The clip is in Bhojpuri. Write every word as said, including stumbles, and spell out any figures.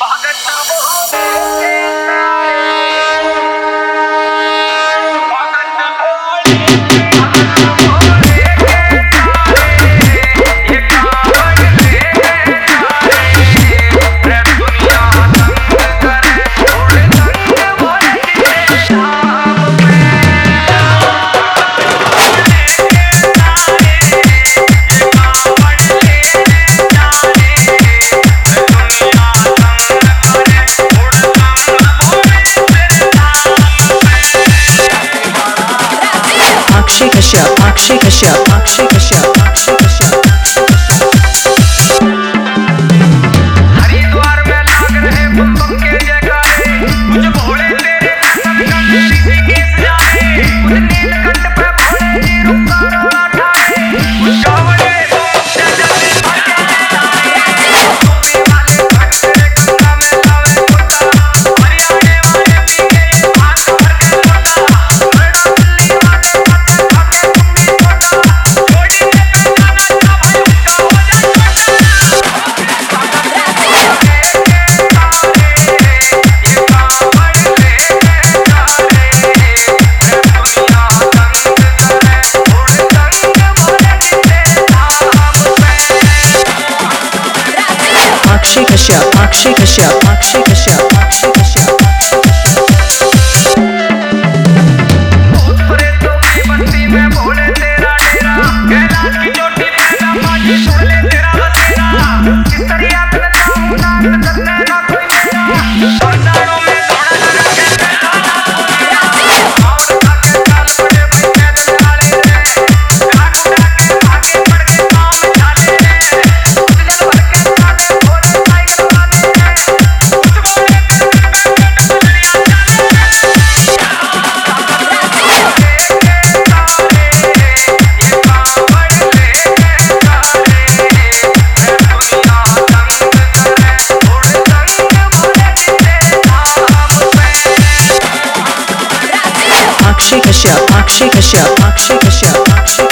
Akshay Kashyap, Akshay Kashyap, Akshay Kashyap, Akshay Kashyap. Haridwar में लाग रहे बम बम के जयकारे, कुछ भोले तेरे दर्शन कर तेरी गीत जाने, कुछ नीलकंठ पे भोले जी रुका रोला ठाए, कुछ कांवड़े घूम चल चल भर के जाए, डूबी वाले भक्त तेरे गंगा में लावे गोता, हरियाणे वाले पी के ये भांग भर के लोटा, नोएडा दिल्ली वाले खाते खाते कुंडी छोटा, जोड़ी में पे जाना था भाई उनका हो जाए Akshay Kashyap, Akshay Kashyap, Akshay Kashyap, Akshay Kashyap. भूत प्रेतों की बस्ती में भोले तेरा डेरा, कैलाश की चोटी पे बाबा जी सुन ले तेरा बसेरा, किस तरह करता हूँ नाच करने का कोई मेरा, बाजारों में दौड़ा लगा के बैठा ना तू मेरा, और उठा के चाल पड़े भाई पैदल चाले रे, घाट उठा के आगे बढ़ के पाँव में चाले रे, कुछ जल भर के चाले भोले साइकिल वाले रे, कुछ बोले के दिल में बैठ बलिया चाले रे। Akshay Kashyap, Akshay Kashyap, Akshay Kashyap, Akshay